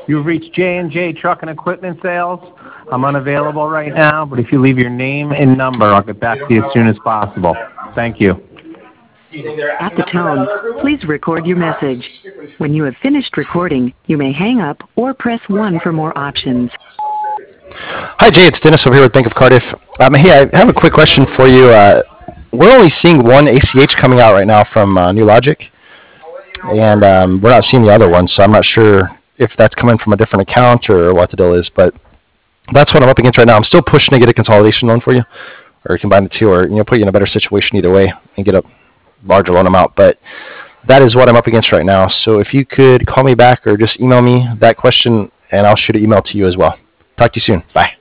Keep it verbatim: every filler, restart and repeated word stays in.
You've reached J and J Truck and Equipment Sales. I'm unavailable right now, but if you leave your name and number, I'll get back to you as soon as possible. Thank you. At the tone, please record your message. When you have finished recording, you may hang up or press one for more options. Hi, Jay. It's Dennis over here with Bank of Cardiff. Um, hey, I have a quick question for you. Uh, we're only seeing one A C H coming out right now from uh, New Logic, and um, we're not seeing the other one, so I'm not sure if that's coming from a different account or what the deal is, but that's what I'm up against right now. I'm still pushing to get a consolidation loan for you, or combine the two, or you know, put you in a better situation either way and get a larger loan amount. But that is what I'm up against right now. So if you could call me back or just email me that question, and I'll shoot an email to you as well. Talk to you soon. Bye.